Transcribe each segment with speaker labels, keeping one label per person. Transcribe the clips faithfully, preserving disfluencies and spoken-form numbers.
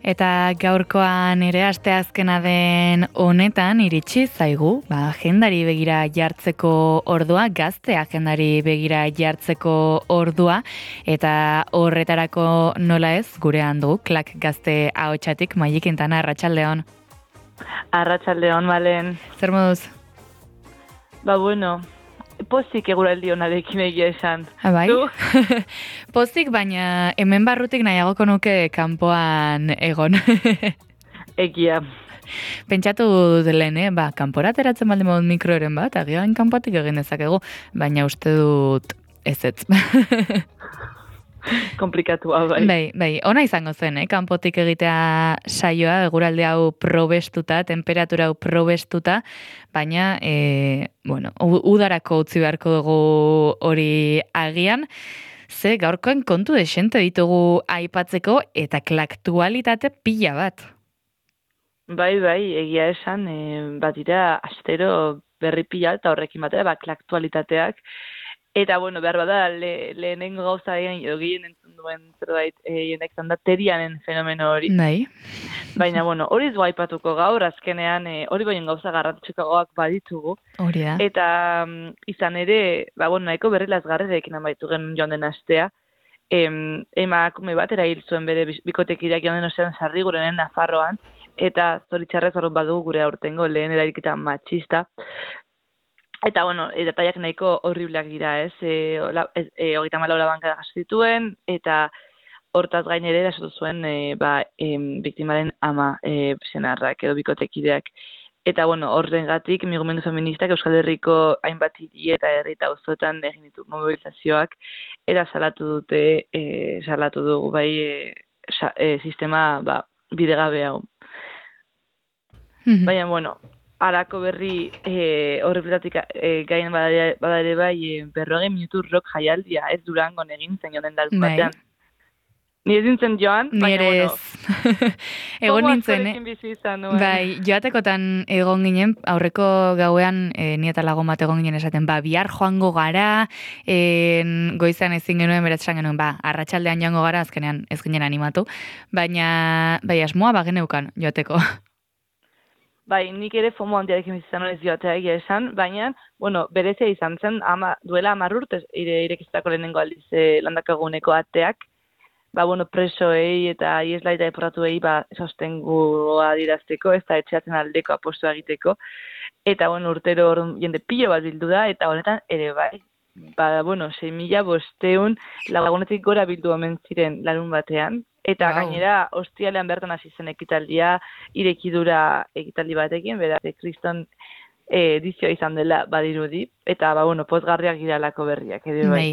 Speaker 1: Eta gaurkoan ere asteazkena den honetan iritsi zaigu, ba, agendari begira jartzeko ordua, gazte agendari begira jartzeko ordua, eta horretarako nola ez, gurean du, klak gazte ahotsatik, Maili Quintana, arratsaldeon.
Speaker 2: Arratsaldeon, Malen.
Speaker 1: Zer moduz?
Speaker 2: Ba, bueno, pozik eguraldi honarekin egia esan.
Speaker 1: Bai? Pozik, baina hemen barrutik nahiagoko nuke kanpoan egon.
Speaker 2: Egia.
Speaker 1: Pentsatu dut lehen, eh? Ba, kanpora ateratzen baldin badut mikroeren bat, agian kanpotik egin dezakegu, baina uste dut ez ez.
Speaker 2: Komplikatua, bai.
Speaker 1: Bai, bai, ona izango zen, eh? Kanpotik egitea saioa, eguralde hau probestuta, temperatura hau probestuta, baina, e, bueno, udarako utzi beharko dugu hori agian, ze gaurkoen kontu desente ditugu aipatzeko eta klaktualitate pila bat.
Speaker 2: Bai, bai, egia esan, e, bat dira astero berri pila eta horrekin batera, ba, klaktualitateak. Eta, bueno, behar bada, le, lehenengo gauza egin, edo gehien entzun duen zerbait jenek zan da terianen fenomeno hori.
Speaker 1: Bai.
Speaker 2: Baina, bueno, hori ez aipatuko gaur, azkenean hori baino gauza garrantzitsuagoak baditugu.
Speaker 1: Hori da.
Speaker 2: Eta um, izan ere, ba, bueno, nahiko berri lazgarrerekin amaitu gen joan den astea. Em, emakume bat erail zuen bere bikotekideak joan den ostean Sarrigurenen Nafarroan, eta zoritxarrez horren badu gure aurtengo lehen erailketa matxista. Eta, bueno, detaiak nahiko horribleak dira, ez? E, e, hogeita hamalau labankada jaso zituen, eta hortaz gain ere erasotu zuen e, ba, e, biktimaren ama e, senarrak edo bikotekideak. Eta, bueno, horrengatik mugimendu feministak Euskal Herriko hainbat hiri eta herri eta auzoetan egin ditu mobilizazioak, eta salatu dute, e, salatu dugu bai e, sa, e, sistema ba, bidegabe hau. Baina, bueno, harako berri e, horrepletatik e, gaien badare bai e, berrogei minutu rock jaialdia ez Durangon egin zen joan den batean.
Speaker 1: Bai.
Speaker 2: Ni ez nintzen joan, baina,
Speaker 1: bueno, egon nintzen,
Speaker 2: eh?
Speaker 1: Bai, joatekotan egon ginen, aurreko gauean e, ni eta lagun bat egon ginen esaten, ba, bihar joango gara, e, goizan ezin genuen, beratzean genuen, ba, arratsaldean joango gara, azkenean ez ginen animatu, baina, bai, asmoa bageneukan joateko.
Speaker 2: Bai, nik ere fomo handiarekin bizizan horrez joatea egia esan, baina, bueno, berezia izan zen, ama, duela hamar urtez ire, irekiztako lehenengo aldiz e, landakaguneko ateak, ba, bueno, presoei eta iesla eta deportatuei ba, sostengua dirazteko, ez da etxeatzen aldeko apostua egiteko, eta, bueno, urtero jende pilo bat bildu da, eta honetan ere bai, ba, bueno, sei mila bosteun lagunetik gora bildu omen ziren larun batean, eta wow. Gainera, ostialean bertan hasi zen ekitaldia, irekidura ekitaldi batekin, beraz, kriston edizioa izan dela badirudi, eta, ba, bueno, pozgarriak giralako berriak, ere bai.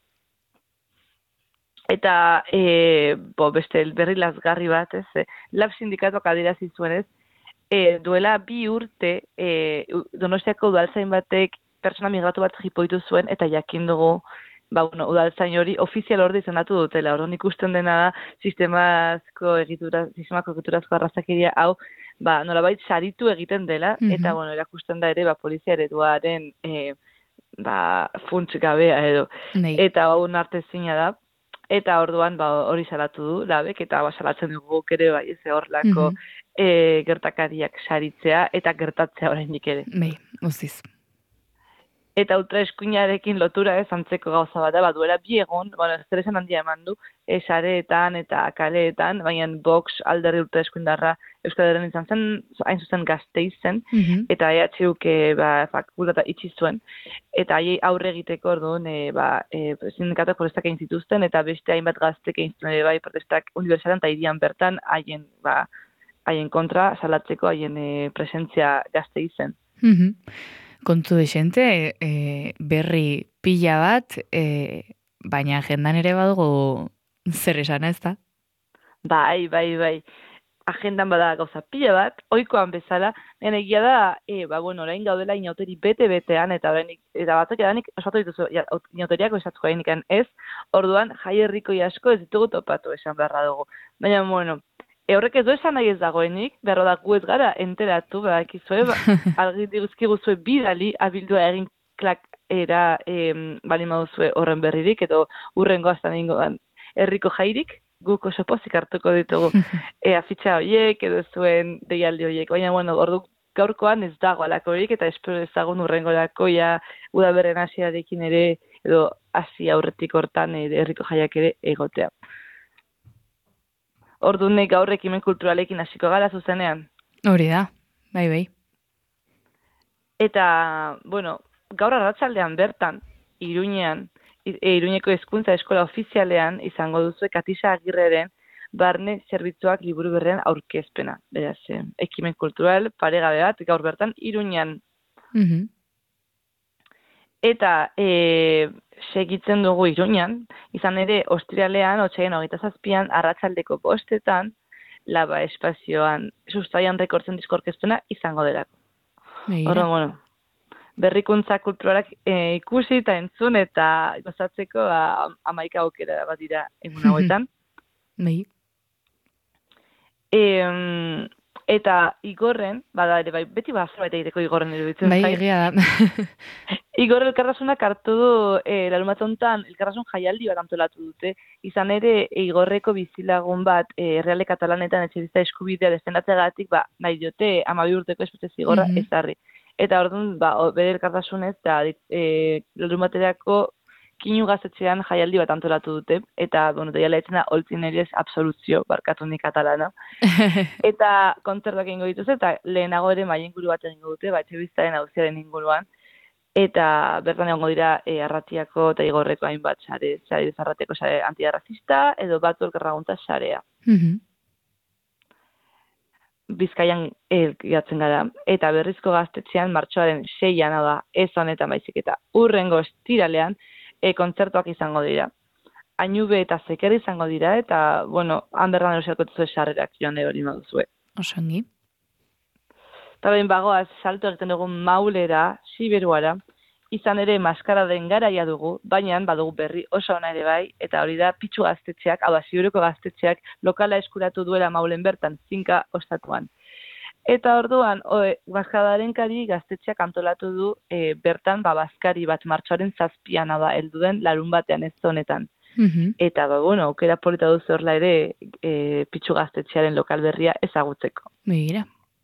Speaker 2: Eta, e, bo, beste berri lazgarri bat, ez, e, Lab sindikatuak adierazi zuen, ez, e, duela bi urte, e, Donostiako udaltzain batek pertsona migratu bat jipoitu zuen, eta jakin dugu, ba, bueno, udaltzain hori ofizial orde izendatu dutela. Orduan ikusten dena da, sistemazko egitura, sistemako egiturazko arrazakeria hau, ba, nolabait saritu egiten dela, mm-hmm. Eta, bueno, erakusten da ere, ba, polizia ereduaren, e, ba, funts gabea edo.
Speaker 1: Nei.
Speaker 2: Eta, hau nartezina da. Eta orduan ba, hori salatu du, labek, eta ba, salatzen dugu ere bai, ez horlako mm-hmm. e, gertakariak saritzea eta gertatzea oraindik ere.
Speaker 1: Bai, uziz.
Speaker 2: Eta ultraeskuinarekin lotura ez antzeko gauza bat da, ba, duela bi egon, bueno, zeresan handia eman du, esareetan eta kaleetan, baina Vox alderdi ultraeskuindarra Euskal Herrian izan zen, hain zuzen Gasteizen, mm-hmm. Eta E H U ke ba, fakultata itxi zuen, eta haiei aurre egiteko orduan, e, ba, e, sindikatuak protestak egin zituzten, eta beste hainbat gaztek egin zituen bai protestak unibertsalean eta hirian bertan haien, ba, haien kontra salatzeko haien e, presentzia Gasteizen.
Speaker 1: Mm-hmm. Kontu desente, e, berri pila bat, e, baina agendan ere badugu zer esan ez da?
Speaker 2: Bai, bai, bai. Agendan bada gauza pila bat, ohikoan bezala, nien egia da, e, ba, bueno, orain gaudela inauteri bete-betean, eta orainik, eta batzak edanik osatu dituzu, ja, inauteriako esatuko egin ez, orduan, jai herrikoi asko ez ditugu topatu esan beharra dugu. Baina, bueno, E horrek ez du esan nahi ez dagoenik, berro da gu ez gara enteratu, behar izue, algiti guzkiguzue bidali abildua egin klak era e, bali mauzue horren berririk, edo urrengo aztan egingo herriko jairik, guk oso pozik hartuko ditugu e, afitxa horiek edo zuen deialdi horiek. Baina, bueno, ordu gaurkoan ez dago alako horiek eta espero ezagun urrengorako ja udaberren hasiarekin ere edo hasi aurretik hortan ere herriko jaiak ere egotea. Orduan gaur ekimen kulturalekin hasiko gara zuzenean.
Speaker 1: Hori da, bai, bai.
Speaker 2: Eta, bueno, gaur arratsaldean bertan, Iruñean, e, Iruñeko hezkuntza eskola ofizialean izango duzu Katisa Agirreren barne zerbitzuak liburu berrean aurkezpena. Beraz, eh, ekimen kultural paregabe bat gaur bertan Iruñean.
Speaker 1: Mhm.
Speaker 2: Eta e, segitzen dugu Iruñan, izan ere ostiralean, otsailaren hogeita zazpian, arratsaldeko bostetan, laba espazioan, sustaian rekortzen diskorkezpena izango delako. Horren, bueno, berrikuntza kulturalak e, ikusi eta entzun eta gozatzeko ba, amaika aukera bat dira egun hauetan.
Speaker 1: Bai.
Speaker 2: E, eta igorren, bada ere, bai, beti ba, zerbait egiteko igorren eruditzen
Speaker 1: bai,
Speaker 2: zait.
Speaker 1: egia da.
Speaker 2: Igor elkartasunak hartu du e, larumatontan elkartasun jaialdi bat antolatu dute. Izan ere, Igorreko bizilagun bat e, Erreale Katalanetan etxebizitza eskubidea defendatzeagatik, ba, nahi diote amabi urteko espetxe zigorra
Speaker 1: Mhm.
Speaker 2: ezarri. Eta orduan, ba, bere elkartasunez, eta e, larumaterako kinu gaztetxean jaialdi bat antolatu dute. Eta, bueno, deiala etzen da, holtzin eriez absoluzio barkatu ni katalana. Eta kontzertuak egingo dituz, eta lehenago ere maien inguru bat egingo dute, ba, etxebizitzaren auziaren inguruan. Eta bertan egongo dira e, Arratiako eta Igorreko hainbat sare, sare Arratiako sare antiarrazista edo batu elkarlaguntza sarea.
Speaker 1: Mhm.
Speaker 2: Bizkaian elkiatzen gara. Eta berrizko gaztetxean martxoaren seian, hau da, ez honetan baizik eta urrengo estiralean e, kontzertuak izango dira. Ainube eta Zeker izango dira, eta, bueno, han berdan erosialko duzue sarrerak joan hori moduzue.
Speaker 1: Osongi.
Speaker 2: Eta behin bagoaz, salto egiten dugu Maulera, Siberuara, izan ere maskara den garaia dugu, baina badugu berri oso ona ere bai, eta hori da Pitxu gaztetxeak, hau da Siberuko gaztetxeak, lokala eskuratu duela Maulen bertan, zinka ostatuan. Eta orduan, oe, maskaradaren kari gaztetxeak antolatu du e, bertan ba, bazkari bat martxoaren zazpian, hau da, heldu den larun batean ez honetan.
Speaker 1: Mhm.
Speaker 2: Eta, ba, bueno, aukera polita duzu horla ere e, Pitxu gaztetxearen lokal berria ezagutzeko.
Speaker 1: Begira.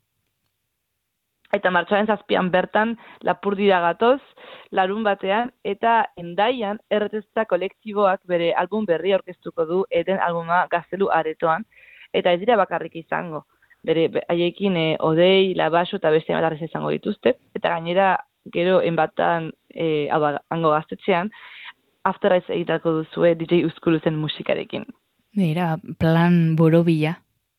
Speaker 2: Eta martxoaren zazpian bertan Lapurdira gatoz, larun batean, eta Endaian erretezta kolektiboak bere album berri aurkeztuko du eden albuma Gaztelu aretoan, eta ez dira bakarrik izango. Bere haiekin e, Odei, Labaso eta beste ematarrez izango dituzte, eta gainera gero enbatan e, hau da, hango gaztetxean, After Eyes egitako duzue D J Uzkuluzen musikarekin.
Speaker 1: Begira, plan borobila.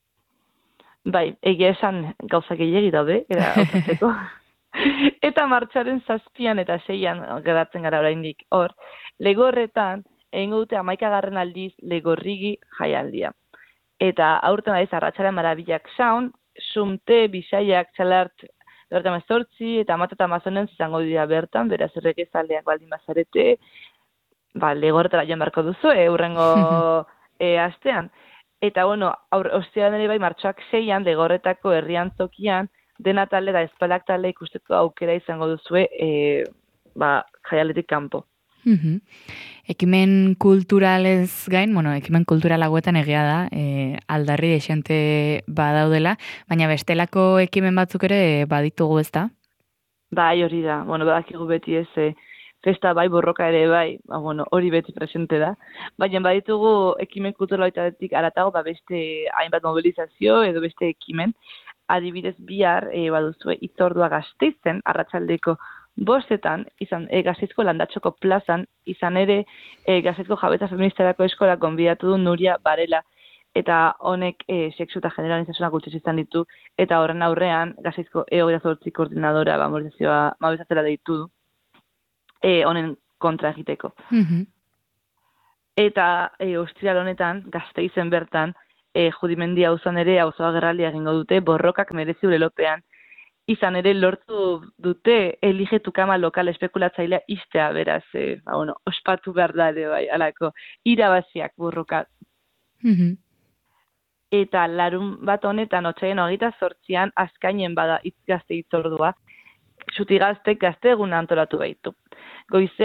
Speaker 2: Bai, egia esan gauzak gehiagi daude, era osatzeko. Eta martxaren zazpian eta seian geratzen gara oraindik hor, Legorretan egingo dute hamaikagarren aldiz Legorrigi jaialdia. Eta aurten daiz arratsaren marabilak sound, sumte, bisaiak, txalart, bertan mazortzi, eta amat eta amazonen izango dira bertan, beraz erregezaleak baldin bazarete, ba, Legorretara joan beharko duzu, e, urrengo e, astean. Eta, bueno, ostiran ere bai martxoak seian, Legorretako herrian tokian, dena talde da espalak talde ikusteko aukera izango duzue e, ba, jaialetik kanpo.
Speaker 1: Mhm. Ekimen kulturalez gain, bueno, ekimen kultural hauetan egia da, e, aldarri desente badaudela, baina bestelako ekimen batzuk ere baditugu ez da?
Speaker 2: Bai, hori da. Bueno, badakigu beti ez, e, festa bai, borroka ere bai, ba, bueno, hori beti presente da. Baina baditugu ekimen kulturalitatetik aratago, ba, beste hainbat mobilizazio edo beste ekimen. Adibidez bihar, e, baduzue itzordua Gasteizen, arratsaldeko bostetan, izan, e, Gasteizko Landatxoko plazan, izan ere e, Gasteizko Jabetza Feministarako Eskola gonbidatu du Nuria Barela, eta honek e, sexu eta generalizazioak gutxez izan ditu, eta horren aurrean Gasteizko E hogeita zortzi koordinadora ba, mobilizatzera deitu du, e, honen kontra egiteko.
Speaker 1: Mhm.
Speaker 2: Eta e, ostiral honetan, Gasteizen bertan, e, Judimendi auzan ere auzoa gerraldia egingo dute, borrokak merezi urelopean, izan ere lortu dute eligetu kama lokal espekulatzailea istea, beraz, e, ba, bueno, ospatu behar da ere bai, alako, irabaziak borroka.
Speaker 1: Mhm.
Speaker 2: Eta larun bat honetan, otsaien hogeita zortzian, azkainen bada itzgazte itzordua, Sutigaztek gazte egun antolatu baitu. Goizean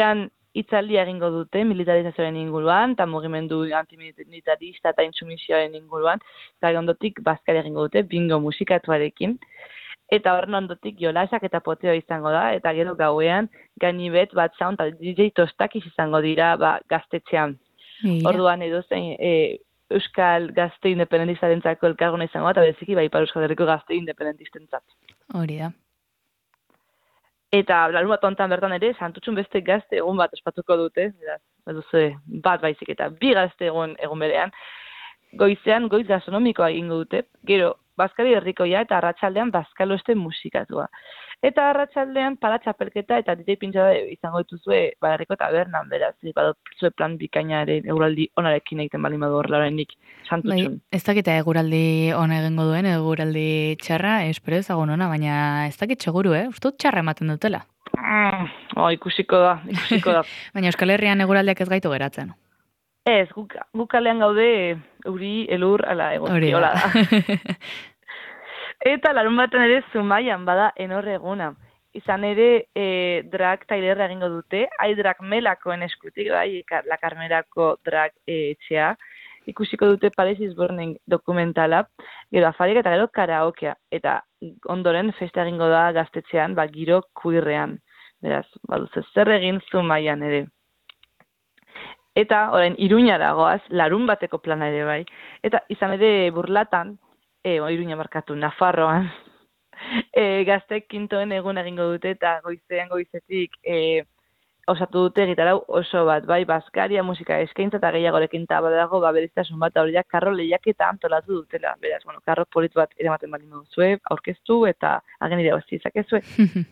Speaker 2: hitzaldia egingo dute militarizazioaren inguruan, eta mugimendu antimilitarista eta intsumisioaren inguruan, eta ondotik bazkari egingo dute, bingo musikatuarekin, eta horren ondotik jolasak eta poteo izango da, eta gero gauean ganibet bat sound eta D J tostakiz izango dira ba, gaztetxean.
Speaker 1: Mira.
Speaker 2: Orduan edo zein e, Euskal Gazte Independistarentzako elkarguna izango da, eta beziki bai Ipar Euskal Herriko Gazte Independentistentzat.
Speaker 1: Hori da.
Speaker 2: Eta larun bat ontan bertan ere, Santutxun beste gazte egun bat ospatuko dute, beraz, baduzu bat baizik eta bi gazte egun egun berean, goizean goiz gastronomikoa egingo dute, gero bazkari herrikoia eta arratsaldean bazkaloeste musikatua. Eta arratsaldean para txapelketa eta D J pintxada izango dituzue badarriko tabernan, beraz, baduzue plan bikainaren eguraldi onarekin egiten bali madu horrela oraindik Santutxun.
Speaker 1: Bai, ez dakita eguraldi ona egingo duen, eguraldi txarra, espero ezagun ona, baina ez dakit seguru, eh? Ustut txarra ematen dutela.
Speaker 2: Mm, oh, ikusiko da, ikusiko da.
Speaker 1: Baina Euskal Herrian eguraldiak ez gaitu geratzen.
Speaker 2: Ez, guk, guk kalean gaude euri, elur, ala, egozki, hola da. Eta larun baten ere Zumaian bada enorre eguna. Izan ere e, drag tailerra egingo dute, hai drag melakoen eskutik, bai, la karmerako drag e, etxea. Ikusiko dute Paris is Burning dokumentala, gero afarik eta gero karaokea. Eta ondoren festa egingo da gaztetxean, ba, giro kuirrean. Beraz, baduzu zer egin Zumaian ere. Eta, orain, Iruñara goaz, larun bateko plana ere bai. Eta izan ere Burlatan, e, Iruña markatu, Nafarroan, e, gaztek kintoen egun egingo dute, eta goizean goizetik e, osatu dute gitarau oso bat, bai, bazkaria, musika eskaintza eta gehiagorekin eta badago, ba, beriztasun bat, horiak karro lehiaketa antolatu dutela. Beraz, bueno, karro polit bat eramaten bali duzue, aurkeztu eta agen ere hosti izakezue.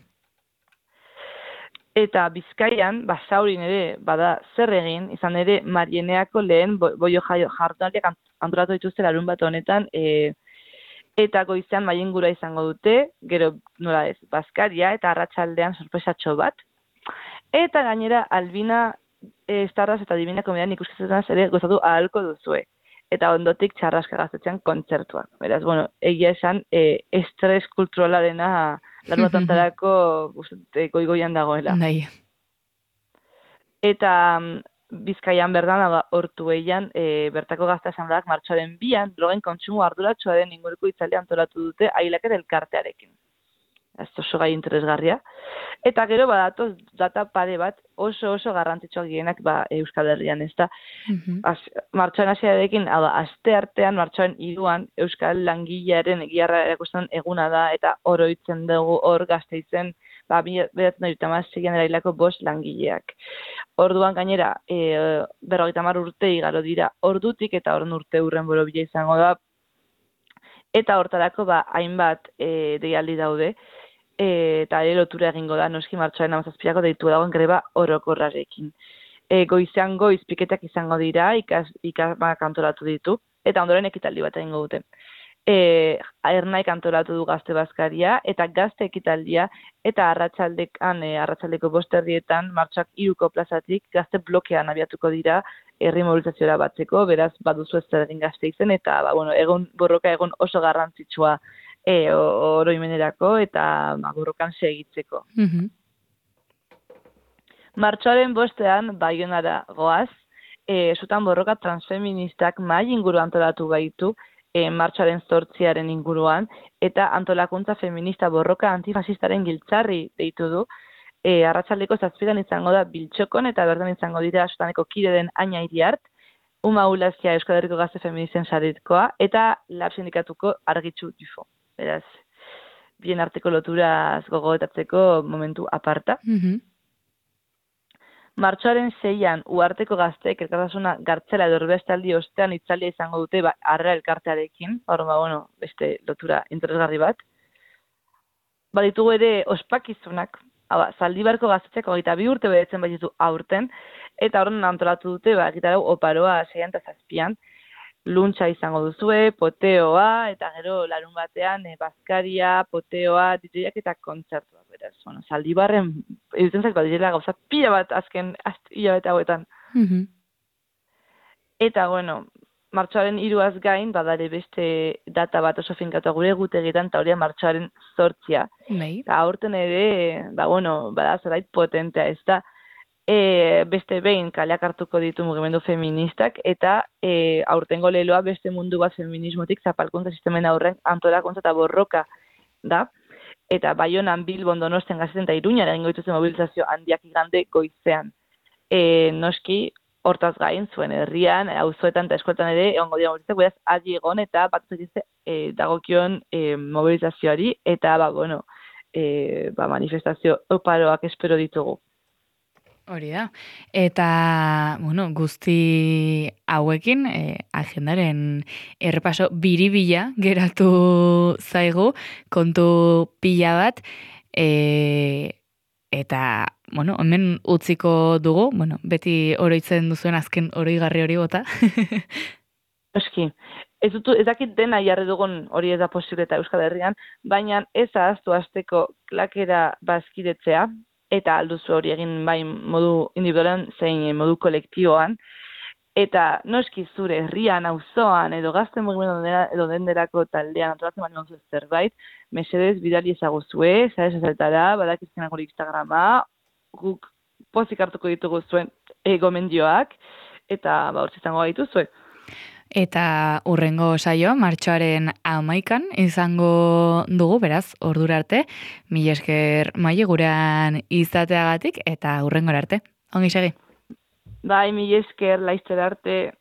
Speaker 2: Eta Bizkaian, basaurin ere, bada zer egin, izan ere Marieneako lehen boio jardunaldiak antolatu dituzte larun bat honetan, e, eta goizean maiengura izango dute, gero nola ez, bazkaria eta arratsaldean sorpresatxo bat. Eta gainera Albina e, Estarraz eta Divina Komedian ikuskizunaz ere gozatu ahalko duzue. Eta ondotik txarraska gaztetxean kontzertuak. Beraz, bueno, egia esan, e, estres kulturalarena larun bat antarako goigoian dagoela.
Speaker 1: Nahi.
Speaker 2: Eta Bizkaian berdan, hortu eian, e, bertako gazta asamladak martxoaren bian, blogen kontsumo arduratsuaren inguruko itzaldi antolatu dute ailak eta elkartearekin. Ez oso gai interesgarria. Eta gero badatoz data pare bat oso oso garrantzitsuak dienak ba, Euskal Herrian, ez da.
Speaker 1: Mhm.
Speaker 2: Martxoaren hasiarekin, hau da, aste artean, martxoaren hiruan Euskal Langilearen egiarra erakusten eguna da, eta oroitzen dugu hor Gasteizen, ba, beratzen da irtamaz segian erailako bost langileak. Orduan gainera, e, berrogeita hamar urte igaro dira ordutik, eta horren urte hurren borobila izango da, eta hortarako ba, hainbat e, deialdi daude, E, eta ere lotura egingo da, noski martxoaren hamazazpirako deitu dagoen greba orokorrarekin. E, goizean goiz piketak izango dira, ikas, ikasmak antolatu ditu, eta ondoren ekitaldi bat egingo dute. E, Ernaik antolatu du gazte bazkaria, eta gazte ekitaldia, eta arratsaldekan, e, arratsaldeko bost erdietan, martxoak hiruko plazatik, gazte blokean abiatuko dira, herri mobilizaziora batzeko, beraz, baduzu ez zer egin Gazte izen, eta, ba, bueno, egun, borroka egun oso garrantzitsua E, oroimenerako eta ba, borrokan segitzeko.
Speaker 1: Mhm.
Speaker 2: Martxoaren bostean, Baionara goaz, e, zutan borroka transfeministak mahai inguru antolatu baitu, e, martxoaren zortziaren inguruan, eta antolakuntza feminista borroka antifasistaren giltzarri deitu du, e, arratsaldeko zazpidan izango da Biltxokon, eta bertan izango dira zutaneko kide den Aina Iriart, Uma Ulazia Euskal Herriko Gazte Feministen saritkoa, eta Lab Sindikatuko Argitxu Dufo. Beraz, bien arteko loturaz gogoetatzeko momentu aparta.
Speaker 1: Mhm.
Speaker 2: Martxoaren seian, uarteko gazteek elkartasuna gartzela edo erbestaldi ostean itzaldia izango dute ba, arra elkartearekin, hor ba, bueno, beste lotura interesgarri bat. Baditugu ere ospakizunak, hau, Zaldibarko gaztetxeak hogeita bi urte beretzen baditu aurten, eta horren antolatu dute, ba, gitarau oparoa seian eta zazpian, luntza izango duzue, poteoa, eta gero larun batean, e, bazkaria, poteoa, D J-ak eta kontzertuak, beraz. Bueno, Zaldibarren, edutzen zait, badirela gauza pila bat azken, pila bat hauetan.
Speaker 1: Mhm.
Speaker 2: Eta, bueno, martxoaren hiruaz gain, badare beste data bat oso finkatu gure gutegitan, eta hori martxoaren zortzia.
Speaker 1: Bai.
Speaker 2: Eta aurten ere, ba, bueno, bada zerbait potentea, ez da, e, beste behin kaleak hartuko ditu mugimendu feministak, eta e, aurtengo leloa beste mundu bat feminismotik zapalkuntza sistemen aurren antolakuntza eta borroka da. Eta Baionan, Bilbon, Donostian, Gaztetan eta Iruñan egingo dituzten mobilizazio handiak igande goizean. E, noski, hortaz gain, zuen herrian, auzoetan eta eskoletan ere, egongo dira mobilizazioak, beraz, adi egon eta bat egizte e, dagokion e, mobilizazioari, eta, ba, bueno, e, ba, manifestazio oparoak espero ditugu.
Speaker 1: Hori da. Eta, bueno, guzti hauekin, eh, agendaren errepaso biribila geratu zaigu, kontu pila bat, eh, eta, bueno, hemen utziko dugu, bueno, beti oroitzen duzuen azken oroigarri hori bota.
Speaker 2: Eski, ez, dutu, ez dakit dena jarri dugun hori ez da posible eta Euskal Herrian, baina ez ahaztu hasteko klakera bazkidetzea, eta alduzu hori egin bai modu individualan zein modu kolektiboan, eta noski zure herrian, auzoan edo gazte mugimendu edo denderako taldean antolatzen bali mazu zerbait, mesedez bidali ezaguzue, zare esazeltara, badakizkenak hori Instagrama, guk pozik hartuko ditugu zuen gomendioak, eta ba, hortz izango gaituzue.
Speaker 1: Eta urrengo saio, martxoaren hamaikan izango dugu, beraz, ordura arte, mila esker Maile gurean izateagatik, eta urrengora arte. Ongi segi.
Speaker 2: Bai, mila esker, laizter arte.